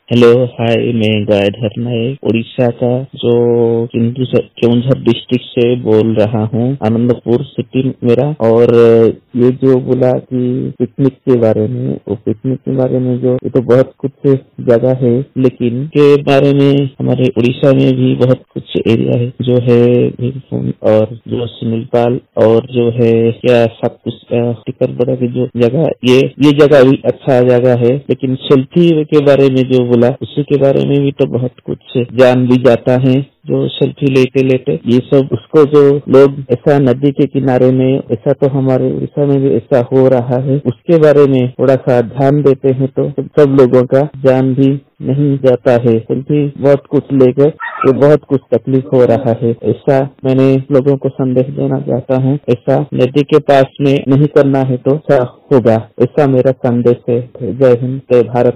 Hello hi, मैं गायधर नायक उड़ीसा का जो केवंझर डिस्ट्रिक्ट से बोल रहा हूँ। आनंदपुर सिटी मेरा। और ये जो बोला कि पिकनिक के बारे में, वो पिकनिक के बारे में जो ये तो बहुत कुछ जगह है, लेकिन के बारे में हमारे उड़ीसा में भी बहुत कुछ एरिया है जो है भीमकुंड और जो सिमिलपाल और जो है क्या सब कुछ टिकरबड़ा की जो जगह, ये जगह भी अच्छा जगह है। लेकिन सेल्फी के बारे में जो बोला, उसी के बारे में भी तो बहुत कुछ जान भी जाता है। जो सेल्फी लेते लेते ये सब उसको जो लोग ऐसा नदी के किनारे में, ऐसा तो हमारे उड़ीसा में भी ऐसा हो रहा है, उसके बारे में थोड़ा सा ध्यान देते हैं तो सब लोगों का जान भी नहीं जाता है। सेल्फी बहुत कुछ लेकर ये बहुत कुछ तकलीफ हो रहा है। ऐसा मैंने लोगों को संदेश देना चाहता हूँ, ऐसा नदी के पास में नहीं करना है तो अच्छा होगा, ऐसा मेरा संदेश है। जय हिंद, जय भारत।